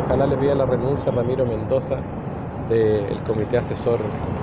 ojalá le pida la renuncia a Ramiro Mendoza del comité asesor,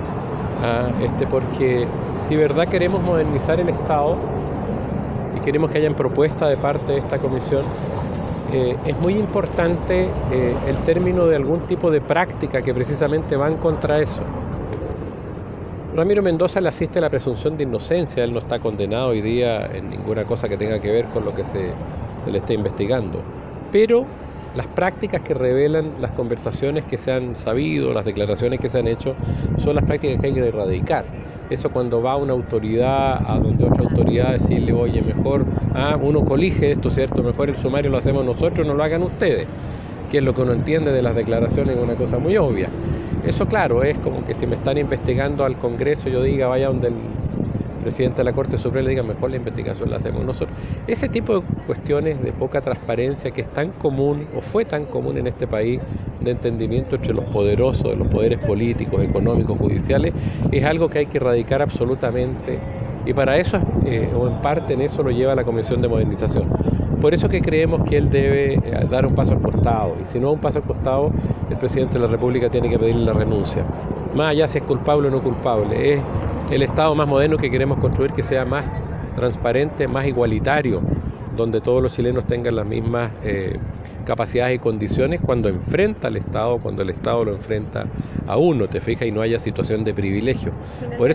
porque si de verdad queremos modernizar el Estado y queremos que hayan propuestas de parte de esta comisión, es muy importante el término de algún tipo de práctica que precisamente van contra eso. Ramiro Mendoza le asiste la presunción de inocencia, él no está condenado hoy día en ninguna cosa que tenga que ver con lo que se le está investigando, pero las prácticas que revelan las conversaciones que se han sabido, las declaraciones que se han hecho, son las prácticas que hay que erradicar. Eso cuando va una autoridad a donde otra autoridad decirle, oye, mejor, uno colige esto, ¿cierto? Mejor el sumario lo hacemos nosotros, no lo hagan ustedes, que es lo que uno entiende de las declaraciones, es una cosa muy obvia. Eso, claro, es como que si me están investigando al Congreso, yo diga, vaya donde el presidente de la Corte Suprema le diga, mejor la investigación la hacemos nosotros. Ese tipo de cuestiones de poca transparencia que es tan común, o fue tan común en este país, de entendimiento entre los poderosos, de los poderes políticos, económicos, judiciales, es algo que hay que erradicar absolutamente, y para eso, o en parte en eso lo lleva la Comisión de Modernización. Por eso que creemos que él debe dar un paso al costado, y si no da un paso al costado, el presidente de la República tiene que pedirle la renuncia. Más allá si es culpable o no culpable, es el Estado más moderno que queremos construir, que sea más transparente, más igualitario, donde todos los chilenos tengan las mismas capacidades y condiciones cuando enfrenta al Estado, cuando el Estado lo enfrenta a uno, te fijas, y no haya situación de privilegio. Por eso